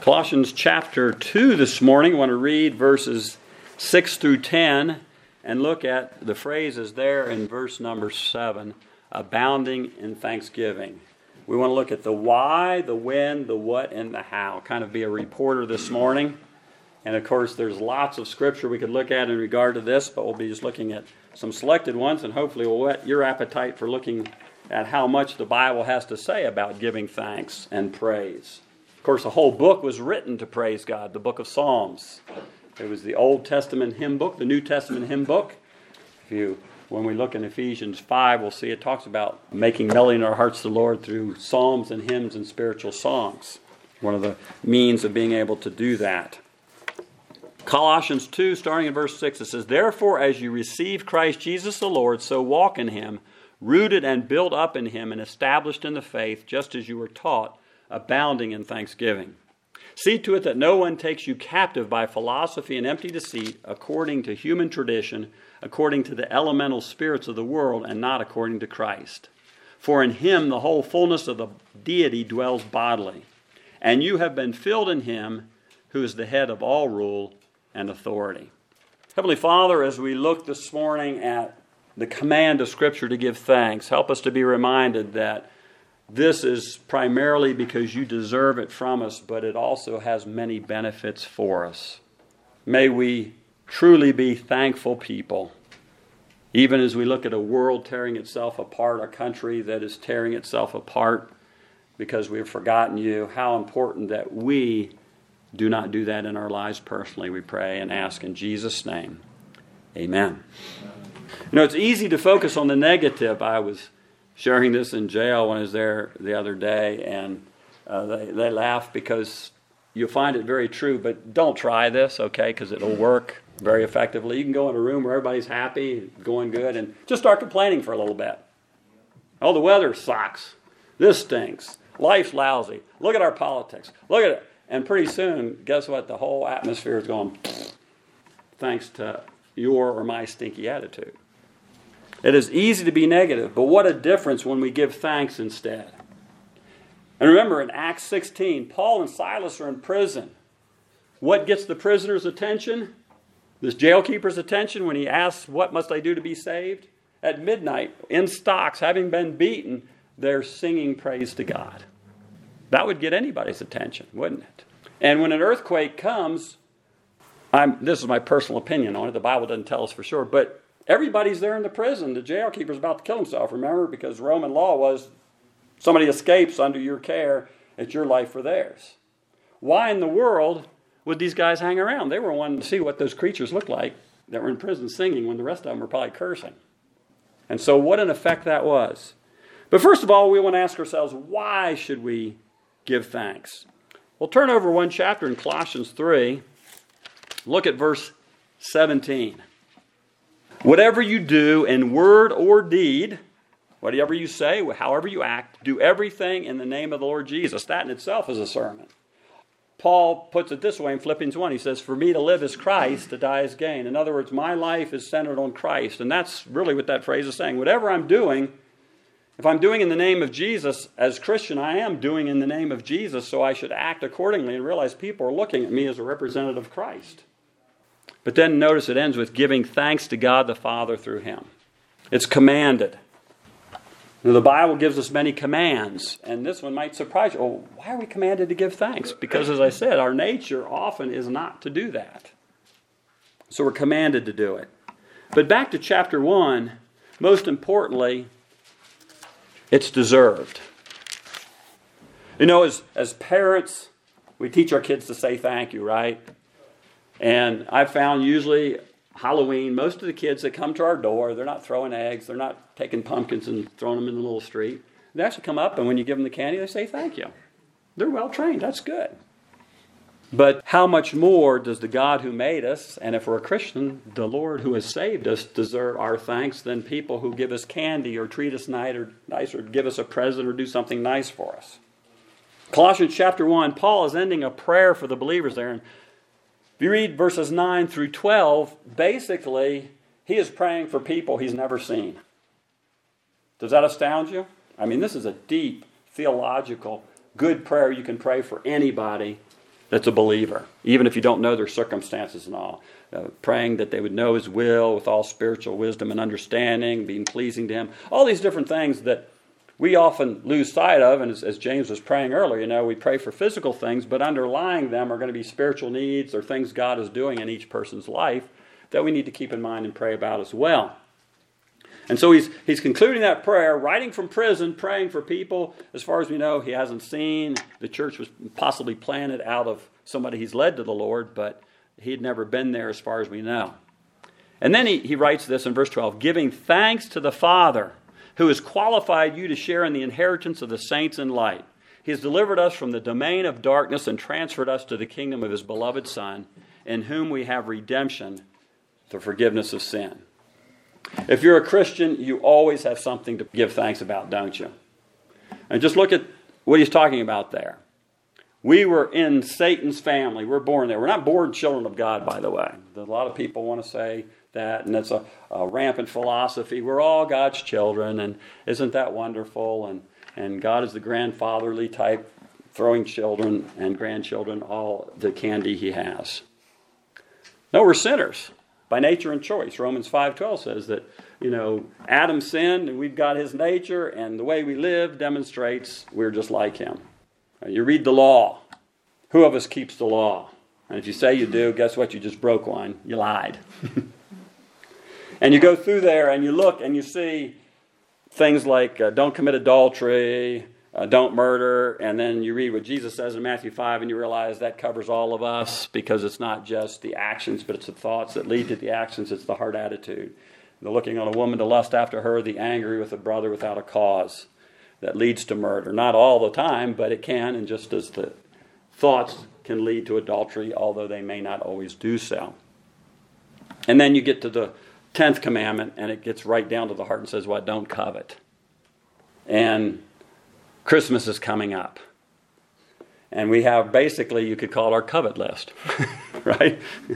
Colossians chapter 2 this morning. I want to read verses 6 through 10 and look at the phrases there in verse number 7, abounding in thanksgiving. We want to look at the why, the when, the what, and the how. Kind of be a reporter this morning. And of course, there's lots of scripture we could look at in regard to this, but we'll be just looking at some selected ones, and hopefully we'll whet your appetite for looking at how much the Bible has to say about giving thanks and praise. Of course, the whole book was written to praise God, the book of Psalms. It was the Old Testament hymn book, the New Testament hymn book. When we look in Ephesians 5, we'll see it talks about making melody in our hearts to the Lord through psalms and hymns and spiritual songs. One of the means of being able to do that. Colossians 2, starting in verse 6, it says, "Therefore, as you receive Christ Jesus the Lord, so walk in him, rooted and built up in him, and established in the faith, just as you were taught, abounding in thanksgiving. See to it that no one takes you captive by philosophy and empty deceit, according to human tradition, according to the elemental spirits of the world, and not according to Christ. For in him the whole fullness of the deity dwells bodily, and you have been filled in him, who is the head of all rule and authority." Heavenly Father, as we look this morning at the command of Scripture to give thanks, help us to be reminded that this is primarily because you deserve it from us, but it also has many benefits for us. May we truly be thankful people, even as we look at a world tearing itself apart, a country that is tearing itself apart because we have forgotten you, how important that we do not do that in our lives personally, we pray and ask in Jesus' name. Amen. You know, it's easy to focus on the negative. I was sharing this in jail when I was there the other day, and they laugh because you'll find it very true, but don't try this, okay, because it'll work very effectively. You can go in a room where everybody's happy, going good, and just start complaining for a little bit. Oh, the weather sucks. This stinks. Life's lousy. Look at our politics. Look at it. And pretty soon, guess what? The whole atmosphere is going thanks to your or my stinky attitude. It is easy to be negative, but what a difference when we give thanks instead. And remember, in Acts 16, Paul and Silas are in prison. What gets the prisoner's attention? This jailkeeper's attention when he asks, "What must I do to be saved?" At midnight, in stocks, having been beaten, they're singing praise to God. That would get anybody's attention, wouldn't it? And when an earthquake comes, this is my personal opinion on it, the Bible doesn't tell us for sure, but everybody's there in the prison. The jailkeeper's about to kill himself, remember? Because Roman law was somebody escapes under your care, it's your life or theirs. Why in the world would these guys hang around? They were wanting to see what those creatures looked like that were in prison singing when the rest of them were probably cursing. And so what an effect that was. But first of all, we want to ask ourselves, why should we give thanks? Well, turn over one chapter in Colossians 3. Look at verse 17. "Whatever you do in word or deed," whatever you say, however you act, "do everything in the name of the Lord Jesus." That in itself is a sermon. Paul puts it this way in Philippians 1. He says, "For me to live is Christ, to die is gain." In other words, my life is centered on Christ. And that's really what that phrase is saying. Whatever I'm doing, if I'm doing in the name of Jesus, as Christian, I am doing in the name of Jesus, so I should act accordingly and realize people are looking at me as a representative of Christ. But then notice it ends with giving thanks to God the Father through him. It's commanded. Now, the Bible gives us many commands, and this one might surprise you. Oh, why are we commanded to give thanks? Because, as I said, our nature often is not to do that. So we're commanded to do it. But back to chapter 1, most importantly, it's deserved. You know, as parents, we teach our kids to say thank you, right? And I've found usually Halloween, most of the kids that come to our door, they're not throwing eggs, they're not taking pumpkins and throwing them in the little street. They actually come up, and when you give them the candy, they say thank you. They're well trained, that's good. But how much more does the God who made us, and if we're a Christian, the Lord who has saved us, deserve our thanks than people who give us candy or treat us nice or give us a present or do something nice for us? Colossians chapter 1, Paul is ending a prayer for the believers there. And if you read verses 9 through 12, basically, he is praying for people he's never seen. Does that astound you? I mean, this is a deep, theological, good prayer you can pray for anybody that's a believer, even if you don't know their circumstances and all. Praying that they would know His will with all spiritual wisdom and understanding, being pleasing to Him. All these different things that we often lose sight of, and as James was praying earlier, we pray for physical things, but underlying them are going to be spiritual needs or things God is doing in each person's life that we need to keep in mind and pray about as well. And so he's concluding that prayer, writing from prison, praying for people. As far as we know, he hasn't seen. The church was possibly planted out of somebody he's led to the Lord, but he had never been there as far as we know. And then he writes this in verse 12, giving thanks to the Father who has qualified you to share in the inheritance of the saints in light. He has delivered us from the domain of darkness and transferred us to the kingdom of His beloved Son, in whom we have redemption, the forgiveness of sin. If you're a Christian, you always have something to give thanks about, don't you? And just look at what he's talking about there. We were in Satan's family. We're born there. We're not born children of God, by the way. A lot of people want to say that, and it's a rampant philosophy. We're all God's children, and isn't that wonderful? And God is the grandfatherly type, throwing children and grandchildren all the candy He has. No, we're sinners by nature and choice. Romans 5:12 says that, Adam sinned, and we've got his nature, and the way we live demonstrates we're just like him. You read the law. Who of us keeps the law? And if you say you do, guess what? You just broke one. You lied. And you go through there and you look and you see things like don't commit adultery, don't murder, and then you read what Jesus says in Matthew 5 and you realize that covers all of us, because it's not just the actions, but it's the thoughts that lead to the actions. It's the heart attitude. The looking on a woman to lust after her, the angry with a brother without a cause that leads to murder. Not all the time, but it can, and just as the thoughts can lead to adultery, although they may not always do so. And then you get to the 10th commandment, and it gets right down to the heart and says, what? Don't covet. And Christmas is coming up. And we have basically, you could call it our covet list, right?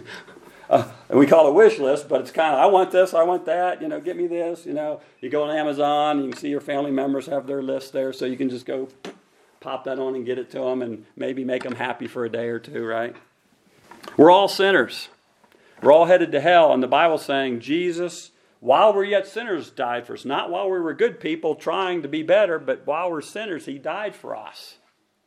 And we call it a wish list, but it's kind of, I want this, I want that, get me this, You go on Amazon, and you can see your family members have their list there, so you can just go pop that on and get it to them and maybe make them happy for a day or two, right? We're all sinners. We're all headed to hell, and the Bible's saying Jesus, while we're yet sinners, died for us. Not while we were good people trying to be better, but while we're sinners, He died for us.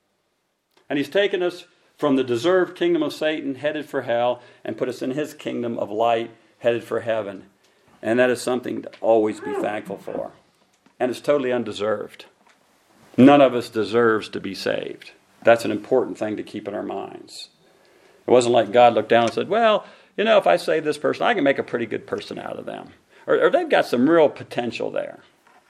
And He's taken us from the deserved kingdom of Satan, headed for hell, and put us in His kingdom of light, headed for heaven. And that is something to always be thankful for. And it's totally undeserved. None of us deserves to be saved. That's an important thing to keep in our minds. It wasn't like God looked down and said, well, if I save this person, I can make a pretty good person out of them. Or they've got some real potential there.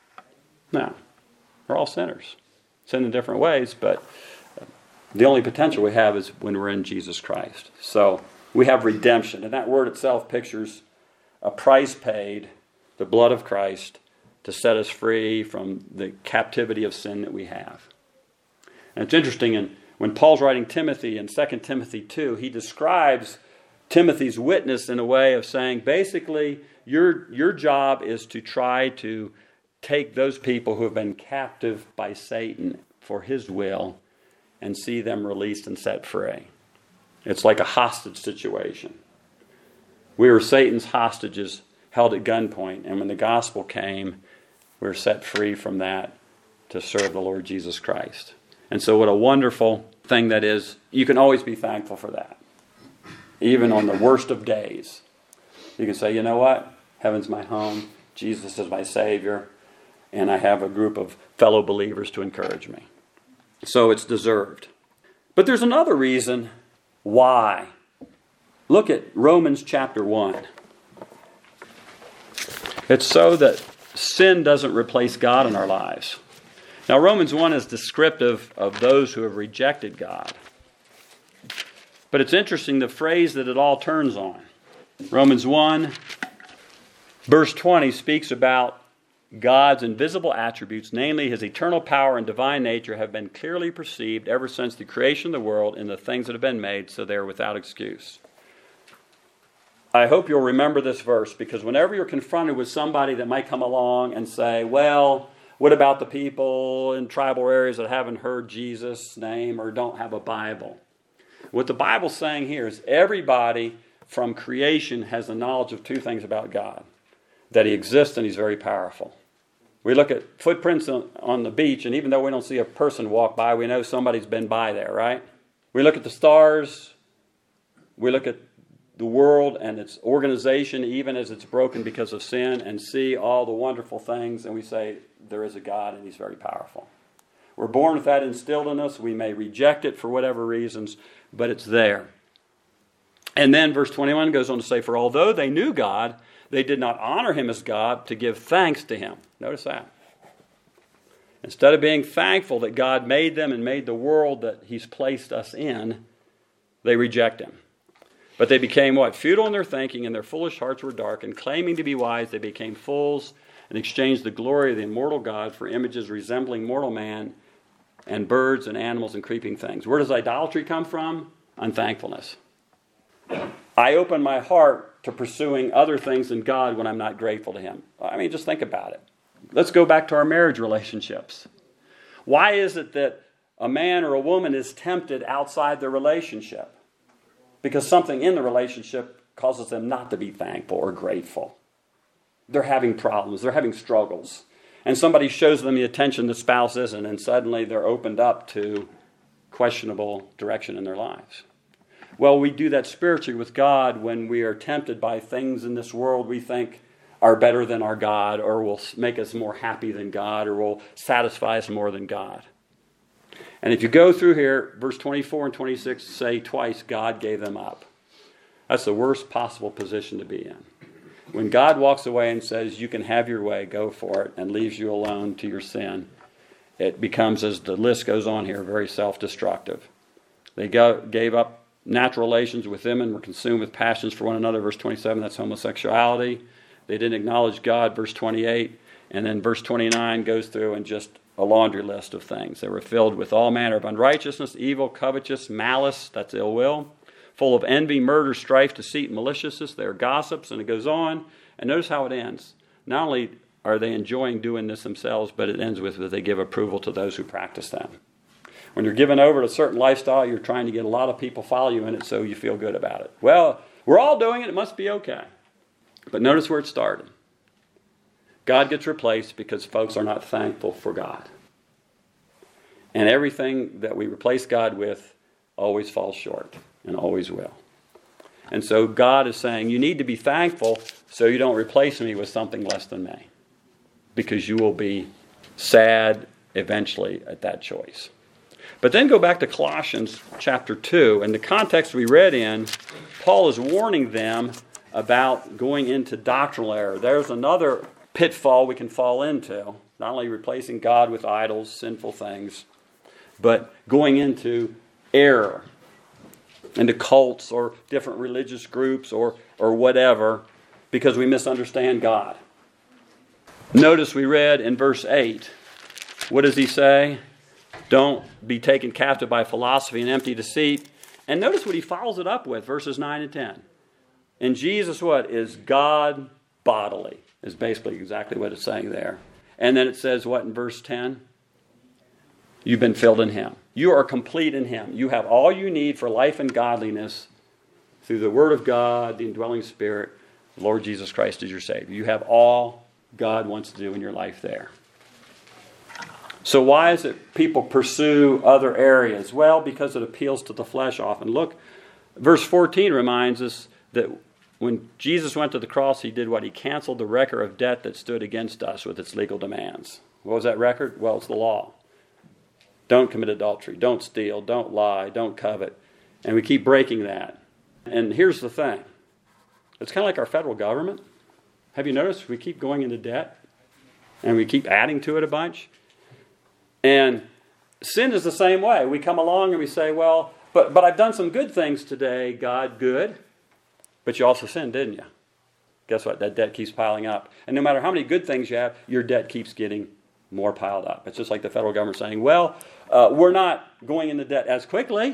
No. We're all sinners. Sin in different ways, but the only potential we have is when we're in Jesus Christ. So we have redemption. And that word itself pictures a price paid, the blood of Christ, to set us free from the captivity of sin that we have. And it's interesting, when Paul's writing Timothy in 2 Timothy 2, he describes Timothy's witness in a way of saying, basically, your job is to try to take those people who have been captive by Satan for his will and see them released and set free. It's like a hostage situation. We were Satan's hostages held at gunpoint, and when the gospel came, we were set free from that to serve the Lord Jesus Christ. And so what a wonderful thing that is. You can always be thankful for that. Even on the worst of days. You can say, you know what? Heaven's my home. Jesus is my Savior. And I have a group of fellow believers to encourage me. So it's deserved. But there's another reason why. Look at Romans chapter 1. It's so that sin doesn't replace God in our lives. Now, Romans 1 is descriptive of those who have rejected God. But it's interesting the phrase that it all turns on. Romans 1, verse 20 speaks about God's invisible attributes, namely His eternal power and divine nature, have been clearly perceived ever since the creation of the world in the things that have been made, so they are without excuse. I hope you'll remember this verse, because whenever you're confronted with somebody that might come along and say, well, what about the people in tribal areas that haven't heard Jesus' name or don't have a Bible? What the Bible's saying here is everybody from creation has a knowledge of two things about God. That he exists and he's very powerful. We look at footprints on the beach, and even though we don't see a person walk by, we know somebody's been by there, right? We look at the stars. We look at the world and its organization, even as it's broken because of sin, and see all the wonderful things, and we say, there is a God and he's very powerful. We're born with that instilled in us. We may reject it for whatever reasons, but it's there. And then verse 21 goes on to say, for although they knew God, they did not honor him as God to give thanks to him. Notice that. Instead of being thankful that God made them and made the world that he's placed us in, they reject him. But they became what? Futile in their thinking, and their foolish hearts were darkened. Claiming to be wise, they became fools and exchanged the glory of the immortal God for images resembling mortal man and birds and animals and creeping things. Where does idolatry come from? Unthankfulness. I open my heart to pursuing other things than God when I'm not grateful to him. I mean, just think about it. Let's go back to our marriage relationships. Why is it that a man or a woman is tempted outside the relationship? Because something in the relationship causes them not to be thankful or grateful. They're having problems. They're having struggles. And somebody shows them the attention the spouse isn't, and suddenly they're opened up to questionable direction in their lives. Well, we do that spiritually with God when we are tempted by things in this world we think are better than our God, or will make us more happy than God, or will satisfy us more than God. And if you go through here, verse 24 and 26 say twice, God gave them up. That's the worst possible position to be in. When God walks away and says, you can have your way, go for it, and leaves you alone to your sin, it becomes, as the list goes on here, very self-destructive. They gave up natural relations with them and were consumed with passions for one another. Verse 27, that's homosexuality. They didn't acknowledge God, verse 28. And then verse 29 goes through and just a laundry list of things. They were filled with all manner of unrighteousness, evil, covetous, malice, that's ill will, full of envy, murder, strife, deceit, maliciousness. They are gossips, and it goes on. And notice how it ends. Not only are they enjoying doing this themselves, but it ends with that they give approval to those who practice them. When you're given over to a certain lifestyle, you're trying to get a lot of people follow you in it so you feel good about it. Well, we're all doing it. It must be okay. But notice where it started. God gets replaced because folks are not thankful for God. And everything that we replace God with always falls short and always will. And so God is saying, you need to be thankful so you don't replace me with something less than me. Because you will be sad eventually at that choice. But then go back to Colossians chapter 2. And the context we read in, Paul is warning them about going into doctrinal error. There's another pitfall we can fall into. Not only replacing God with idols, sinful things, but going into error, into cults or different religious groups or whatever, because we misunderstand God. Notice we read in verse 8, what does he say? Don't be taken captive by philosophy and empty deceit. And notice what he follows it up with, verses 9 and 10. And Jesus, what? Is God bodily, is basically exactly what it's saying there. And then it says what in verse 10? You've been filled in him. You are complete in him. You have all you need for life and godliness through the Word of God, the indwelling Spirit, the Lord Jesus Christ is your Savior. You have all God wants to do in your life there. So why is it people pursue other areas? Well, because it appeals to the flesh often. Look, verse 14 reminds us that when Jesus went to the cross, he did what? He canceled the record of debt that stood against us with its legal demands. What was that record? Well, it's the law. Don't commit adultery. Don't steal. Don't lie. Don't covet. And we keep breaking that. And here's the thing. It's kind of like our federal government. Have you noticed we keep going into debt? And we keep adding to it a bunch? And sin is the same way. We come along and we say, well, but I've done some good things today, God, good. But you also sinned, didn't you? Guess what? That debt keeps piling up. And no matter how many good things you have, your debt keeps getting more piled up. It's just like the federal government saying, well, we're not going into debt as quickly.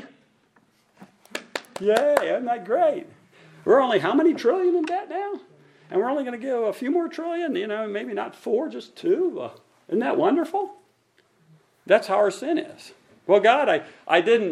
Yay, isn't that great? We're only how many trillion in debt now? And we're only going to give a few more trillion, maybe not 4, just 2. Isn't that wonderful? That's how our sin is. Well, God, I didn't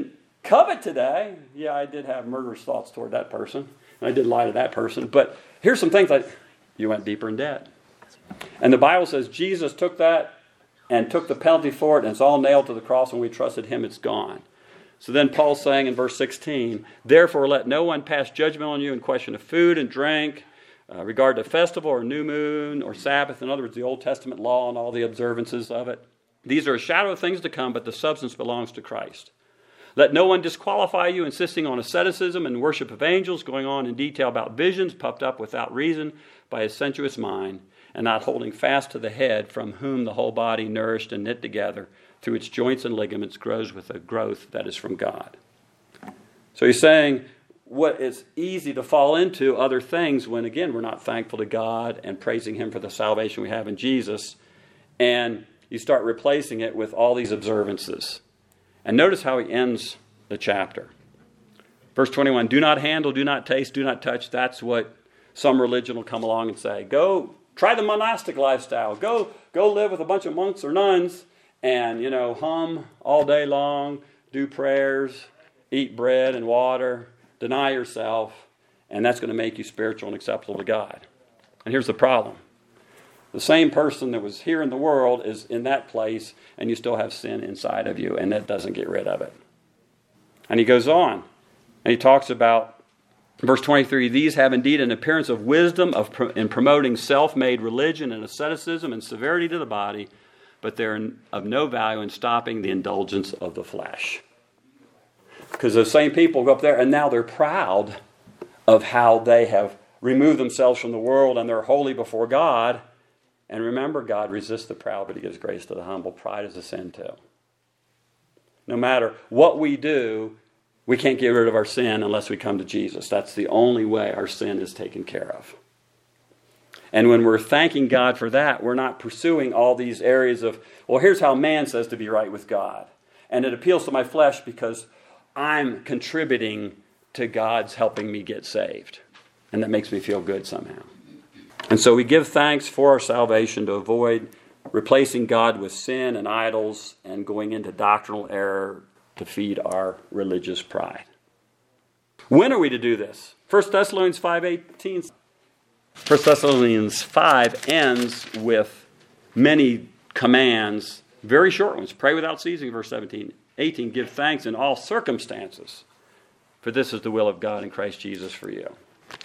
covet today. Yeah, I did have murderous thoughts toward that person, and I did lie to that person. But here's some things like, you went deeper in debt. And the Bible says Jesus took that and took the penalty for it, and it's all nailed to the cross, and we trusted him, it's gone. So then Paul's saying in verse 16, therefore let no one pass judgment on you in question of food and drink, regard to festival or new moon or Sabbath, in other words, the Old Testament law and all the observances of it. These are a shadow of things to come, but the substance belongs to Christ. Let no one disqualify you, insisting on asceticism and worship of angels, going on in detail about visions, puffed up without reason by a sensuous mind, and not holding fast to the head, from whom the whole body, nourished and knit together through its joints and ligaments, grows with a growth that is from God. So he's saying what it's easy to fall into other things when, again, we're not thankful to God and praising him for the salvation we have in Jesus, and you start replacing it with all these observances. And notice how he ends the chapter. Verse 21, do not handle, do not taste, do not touch. That's what some religion will come along and say. Go try the monastic lifestyle. Go live with a bunch of monks or nuns and, hum all day long, do prayers, eat bread and water, deny yourself, and that's going to make you spiritual and acceptable to God. And here's the problem. The same person that was here in the world is in that place, and you still have sin inside of you, and that doesn't get rid of it. And he goes on, and he talks about, verse 23, these have indeed an appearance of wisdom in promoting self-made religion and asceticism and severity to the body, but they're of no value in stopping the indulgence of the flesh. Because those same people go up there, and now they're proud of how they have removed themselves from the world, and they're holy before God. And remember, God resists the proud, but he gives grace to the humble. Pride is a sin too. No matter what we do, we can't get rid of our sin unless we come to Jesus. That's the only way our sin is taken care of. And when we're thanking God for that, we're not pursuing all these areas of, well, here's how man says to be right with God. And it appeals to my flesh because I'm contributing to God's helping me get saved. And that makes me feel good somehow. And so we give thanks for our salvation to avoid replacing God with sin and idols and going into doctrinal error to feed our religious pride. When are we to do this? 1 Thessalonians 5:18. 1 Thessalonians 5 ends with many commands, very short ones. Pray without ceasing, verse 17. 18, give thanks in all circumstances, for this is the will of God in Christ Jesus for you.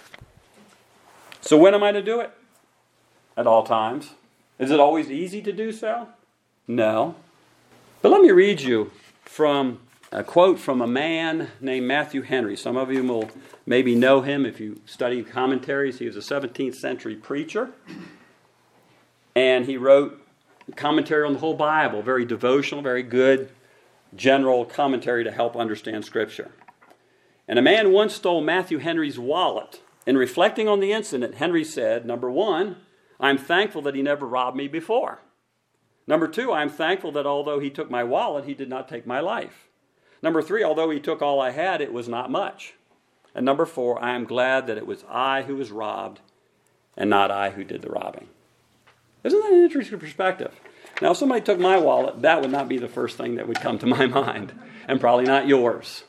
So when am I to do it? At all times. Is it always easy to do so? No. But let me read you from a quote from a man named Matthew Henry. Some of you will maybe know him if you study commentaries. He was a 17th century preacher. And he wrote a commentary on the whole Bible. Very devotional, very good general commentary to help understand Scripture. And a man once stole Matthew Henry's wallet. In reflecting on the incident, Henry said, number one, I'm thankful that he never robbed me before. Number two, I'm thankful that although he took my wallet, he did not take my life. Number three, although he took all I had, it was not much. And number four, I am glad that it was I who was robbed and not I who did the robbing. Isn't that an interesting perspective? Now, if somebody took my wallet, that would not be the first thing that would come to my mind, and probably not yours.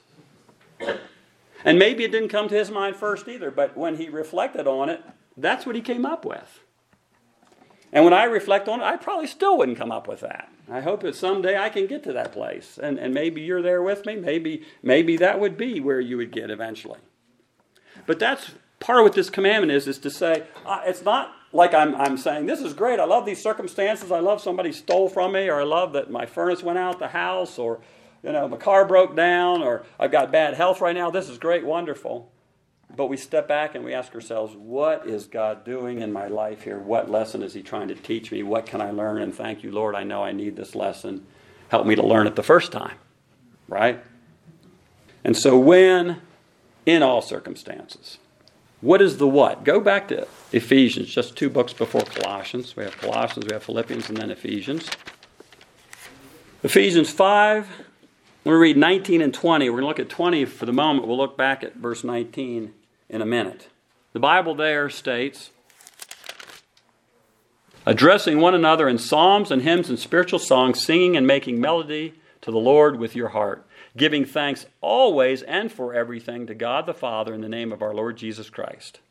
And maybe it didn't come to his mind first either, but when he reflected on it, that's what he came up with. And when I reflect on it, I probably still wouldn't come up with that. I hope that someday I can get to that place. And maybe you're there with me. Maybe that would be where you would get eventually. But that's part of what this commandment is to say, it's not like I'm saying, this is great. I love these circumstances. I love somebody stole from me, or I love that my furnace went out the house, or my car broke down, or I've got bad health right now. This is great, wonderful. But we step back and we ask ourselves, what is God doing in my life here? What lesson is he trying to teach me? What can I learn? And thank you, Lord, I know I need this lesson. Help me to learn it the first time, right? And so when, in all circumstances, what is the what? Go back to Ephesians, just 2 books before Colossians. We have Colossians, we have Philippians, and then Ephesians. Ephesians 5, we're going to read 19 and 20. We're going to look at 20 for the moment. We'll look back at verse 19 in a minute. The Bible there states, addressing one another in psalms and hymns and spiritual songs, singing and making melody to the Lord with your heart, giving thanks always and for everything to God the Father in the name of our Lord Jesus Christ.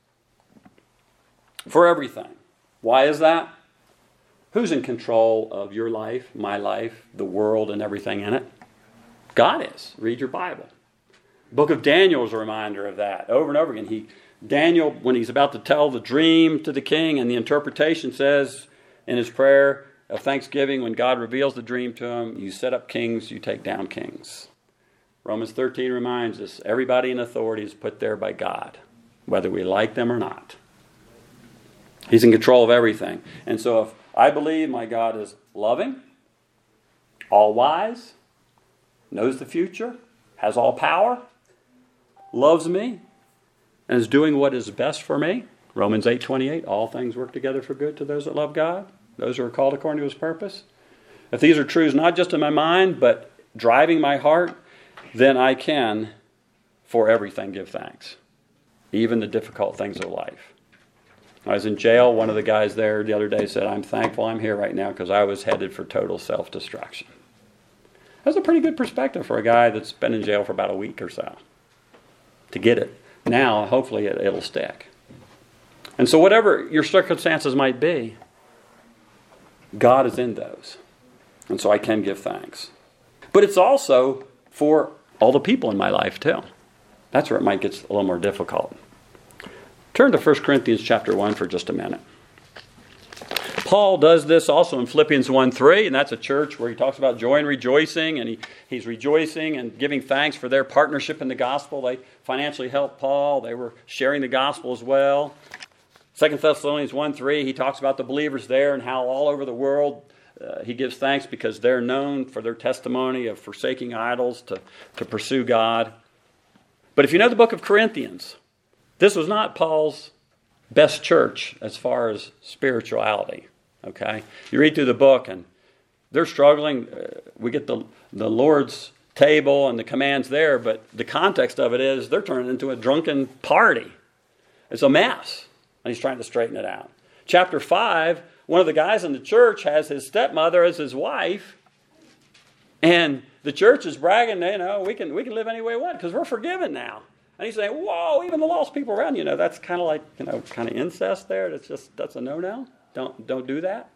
For everything. Why is that? Who's in control of your life, my life, the world, and everything in it? God is. Read your Bible. The book of Daniel is a reminder of that. Over and over again. Daniel, when he's about to tell the dream to the king, and the interpretation says in his prayer of thanksgiving, when God reveals the dream to him, you set up kings, you take down kings. Romans 13 reminds us, everybody in authority is put there by God, whether we like them or not. He's in control of everything. And so if I believe my God is loving, all-wise, knows the future, has all power, loves me, and is doing what is best for me, Romans 8:28, all things work together for good to those that love God, those who are called according to His purpose. If these are truths not just in my mind, but driving my heart, then I can, for everything, give thanks, even the difficult things of life. I was in jail. One of the guys there the other day said, I'm thankful I'm here right now because I was headed for total self-destruction. That's a pretty good perspective for a guy that's been in jail for about a week or so. To get it. Now, hopefully it'll stick. And so whatever your circumstances might be, God is in those. And so I can give thanks. But it's also for all the people in my life too. That's where it might get a little more difficult. Turn to 1 Corinthians chapter 1 for just a minute. Paul does this also in Philippians 1:3, and that's a church where he talks about joy and rejoicing, and he's rejoicing and giving thanks for their partnership in the gospel. They financially helped Paul. They were sharing the gospel as well. 2 Thessalonians 1:3, he talks about the believers there and how all over the world he gives thanks because they're known for their testimony of forsaking idols to pursue God. But if you know the book of Corinthians, this was not Paul's best church as far as spirituality. Okay? You read through the book and they're struggling. We get the Lord's table and the commands there, but the context of it is they're turning into a drunken party. It's a mess. And he's trying to straighten it out. Chapter 5, one of the guys in the church has his stepmother as his wife. And the church is bragging, we can live any way we want because we're forgiven now. And he's saying, whoa, even the lost people around you, that's kind of like, kind of incest there. That's a no-no. Don't do that.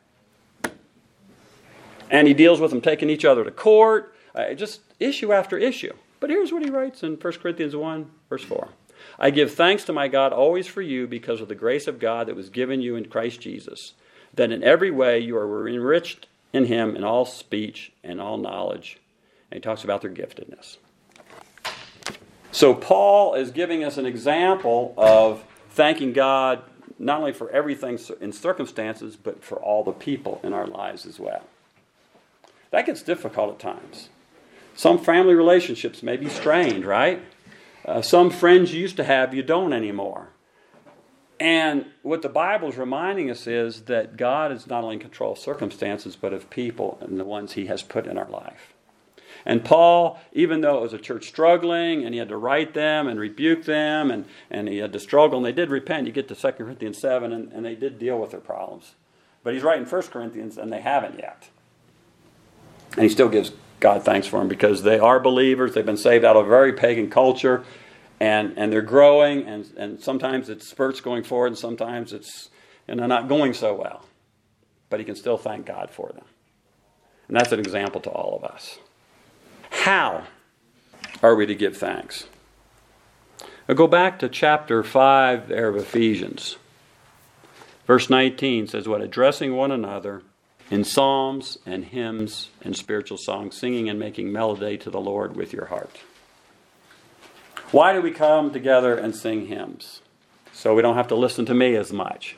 And he deals with them taking each other to court, just issue after issue. But here's what he writes in 1 Corinthians 1, verse 4. I give thanks to my God always for you because of the grace of God that was given you in Christ Jesus, that in every way you are enriched in Him in all speech and all knowledge. And he talks about their giftedness. So Paul is giving us an example of thanking God not only for everything in circumstances, but for all the people in our lives as well. That gets difficult at times. Some family relationships may be strained, right? Some friends you used to have, you don't anymore. And what the Bible is reminding us is that God is not only in control of circumstances, but of people and the ones He has put in our life. And Paul, even though it was a church struggling, and he had to write them and rebuke them, and he had to struggle, and they did repent. You get to 2 Corinthians 7, and they did deal with their problems. But he's writing 1 Corinthians, and they haven't yet. And he still gives God thanks for them because they are believers. They've been saved out of a very pagan culture, and they're growing, and sometimes it's spurts going forward, and sometimes it's they're not going so well. But he can still thank God for them. And that's an example to all of us. How are we to give thanks? I'll go back to chapter 5 there of Ephesians. Verse 19 says, what? Addressing one another in psalms and hymns and spiritual songs, singing and making melody to the Lord with your heart. Why do we come together and sing hymns? So we don't have to listen to me as much.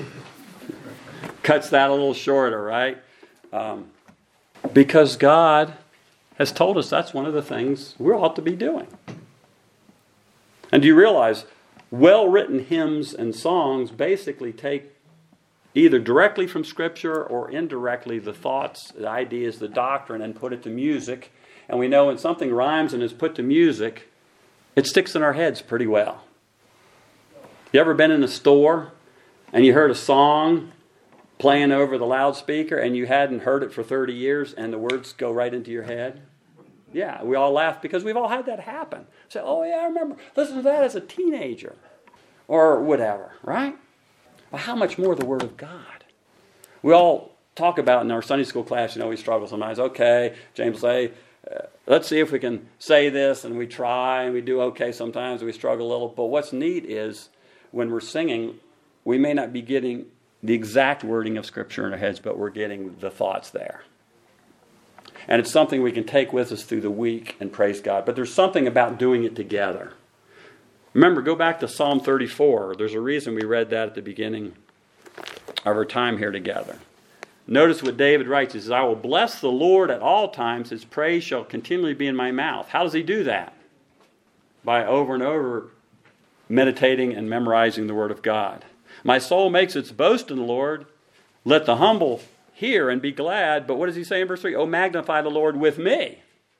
Cuts that a little shorter, right? Because God has told us that's one of the things we ought to be doing. And do you realize well-written hymns and songs basically take either directly from Scripture or indirectly the thoughts, the ideas, the doctrine, and put it to music. And we know when something rhymes and is put to music, it sticks in our heads pretty well. You ever been in a store and you heard a song playing over the loudspeaker and you hadn't heard it for 30 years and the words go right into your head? Yeah, we all laugh because we've all had that happen. Say, oh yeah, I remember listening to that as a teenager. Or whatever, right? Well, how much more the Word of God? We all talk about in our Sunday school class, we struggle sometimes. Okay, James will say, let's see if we can say this, and we try, and we do okay sometimes, we struggle a little. But what's neat is when we're singing, we may not be getting the exact wording of Scripture in our heads, but we're getting the thoughts there. And it's something we can take with us through the week and praise God. But there's something about doing it together. Remember, go back to Psalm 34. There's a reason we read that at the beginning of our time here together. Notice what David writes. He says, I will bless the Lord at all times. His praise shall continually be in my mouth. How does he do that? By over and over meditating and memorizing the Word of God. My soul makes its boast in the Lord. Let the humble hear and be glad. But what does he say in verse 3? Oh, magnify the Lord with me.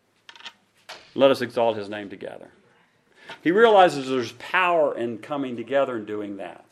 Let us exalt his name together. He realizes there's power in coming together and doing that.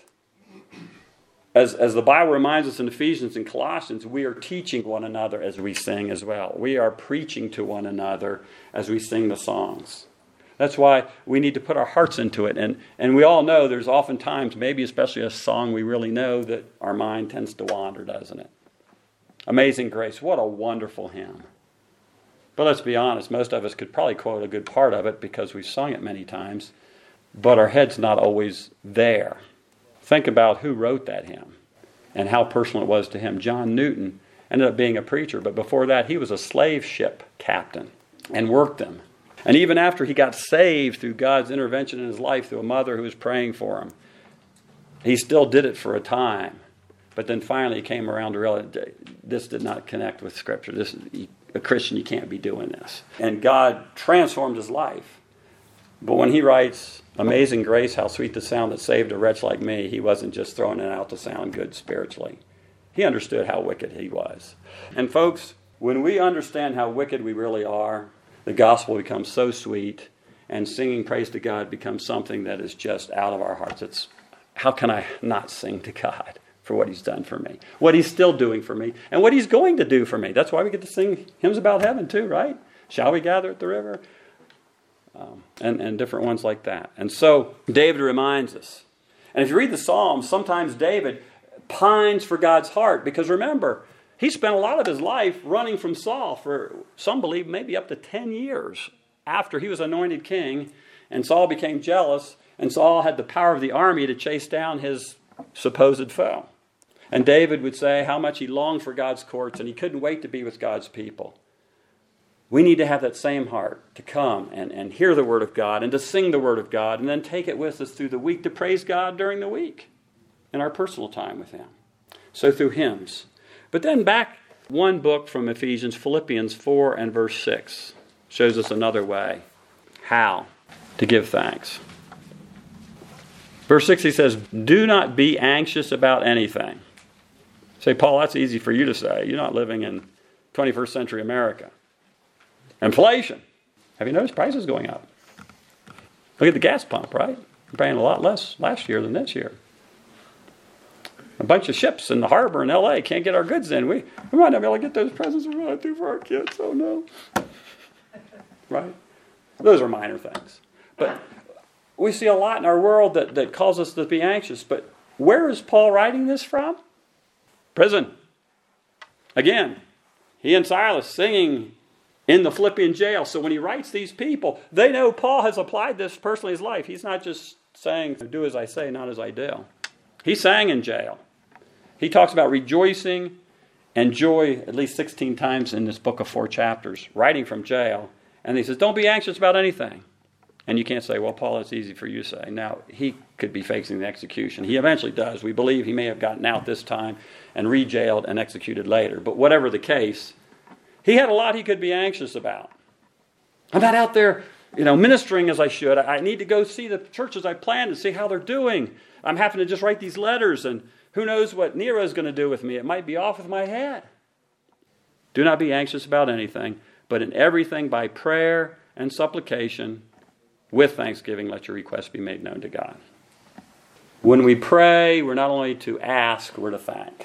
As the Bible reminds us in Ephesians and Colossians, we are teaching one another as we sing as well. We are preaching to one another as we sing the songs. That's why we need to put our hearts into it. And we all know there's often times, maybe especially a song we really know, that our mind tends to wander, doesn't it? Amazing Grace, what a wonderful hymn. But let's be honest, most of us could probably quote a good part of it because we've sung it many times, but our head's not always there. Think about who wrote that hymn and how personal it was to him. John Newton ended up being a preacher, but before that he was a slave ship captain and worked them. And even after he got saved through God's intervention in his life through a mother who was praying for him, he still did it for a time. But then finally he came around to realize this did not connect with Scripture. A Christian, you can't be doing this. And God transformed his life. But when he writes, Amazing Grace, how sweet the sound that saved a wretch like me, he wasn't just throwing it out to sound good spiritually. He understood how wicked he was. And folks, when we understand how wicked we really are, the gospel becomes so sweet, and singing praise to God becomes something that is just out of our hearts. It's, how can I not sing to God for what he's done for me, what he's still doing for me, and what he's going to do for me? That's why we get to sing hymns about heaven too, right? Shall we gather at the river? And different ones like that. And so David reminds us. And if you read the Psalms, sometimes David pines for God's heart, because remember, he spent a lot of his life running from Saul for, some believe, maybe up to 10 years after he was anointed king, and Saul became jealous, and Saul had the power of the army to chase down his supposed foe. And David would say how much he longed for God's courts, and he couldn't wait to be with God's people. We need to have that same heart to come and hear the Word of God and to sing the Word of God and then take it with us through the week to praise God during the week in our personal time with him. So through hymns. But then back one book from Ephesians, Philippians 4 and verse 6, shows us another way how to give thanks. Verse 6, he says, do not be anxious about anything. Say, Paul, that's easy for you to say. You're not living in 21st century America. Inflation. Have you noticed prices going up? Look at the gas pump, right? You're paying a lot less last year than this year. A bunch of ships in the harbor in L.A. can't get our goods in. We might not be able to get those presents we want to do for our kids. Oh, no. Right? Those are minor things. But we see a lot in our world that causes us to be anxious. But where is Paul writing this from? Prison. Again, he and Silas singing in the Philippian jail. So when he writes these people, they know Paul has applied this personally in his life. He's not just saying, do as I say, not as I do. He sang in jail. He talks about rejoicing and joy at least 16 times in this book of 4 chapters, writing from jail. And he says, don't be anxious about anything. And you can't say, well, Paul, it's easy for you to say. Now, he could be facing the execution. He eventually does. We believe he may have gotten out this time and re-jailed and executed later. But whatever the case, he had a lot he could be anxious about. I'm not out there, ministering as I should. I need to go see the churches I planned and see how they're doing. I'm having to just write these letters, and who knows what Nero's going to do with me. It might be off with my head. Do not be anxious about anything, but in everything by prayer and supplication, with thanksgiving, let your requests be made known to God. When we pray, we're not only to ask, we're to thank.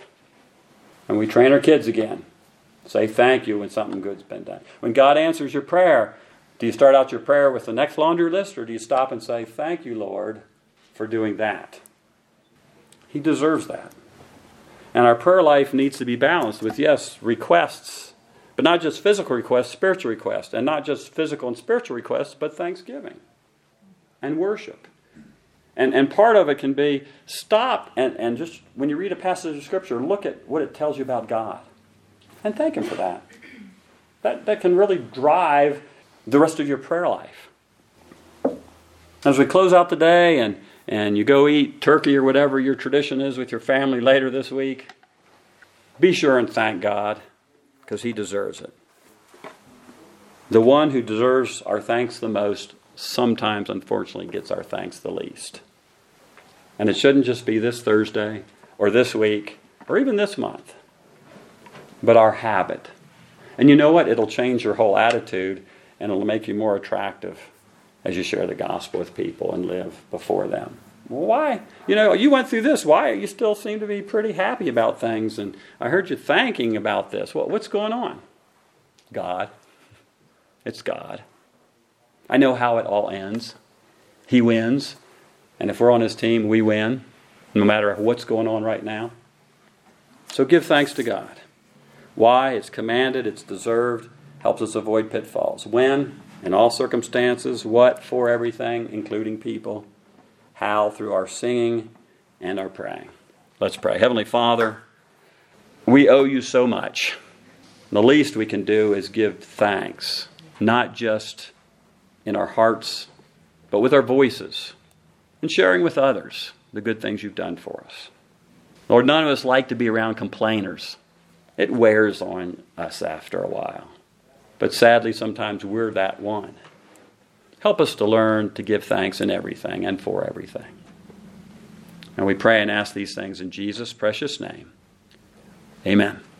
And we train our kids again. Say thank you when something good's been done. When God answers your prayer, Do you start out your prayer with the next laundry list, or do you stop and say, thank you, Lord, for doing that? He deserves that. And our prayer life needs to be balanced with, yes, requests, but not just physical requests, spiritual requests, and not just physical and spiritual requests, but thanksgiving and worship. And part of it can be stop and just, when you read a passage of Scripture, look at what it tells you about God and thank Him for that. That can really drive the rest of your prayer life. As we close out the day and you go eat turkey or whatever your tradition is with your family later this week, be sure and thank God, because He deserves it. The one who deserves our thanks the most sometimes, unfortunately, gets our thanks the least. And it shouldn't just be this Thursday or this week or even this month, but our habit. And you know what? It'll change your whole attitude, and it'll make you more attractive as you share the gospel with people and live before them. Well, why? You went through this. Why? You still seem to be pretty happy about things, and I heard you thanking about this. Well, what's going on? God. It's God. I know how it all ends. He wins. And if we're on His team, we win, no matter what's going on right now. So give thanks to God. Why? It's commanded, it's deserved, helps us avoid pitfalls. When? In all circumstances. What? For everything, including people. How? Through our singing and our praying. Let's pray. Heavenly Father, we owe You so much. The least we can do is give thanks, not just in our hearts, but with our voices, and sharing with others the good things You've done for us. Lord, none of us like to be around complainers. It wears on us after a while. But sadly, sometimes we're that one. Help us to learn to give thanks in everything and for everything. And we pray and ask these things in Jesus' precious name. Amen.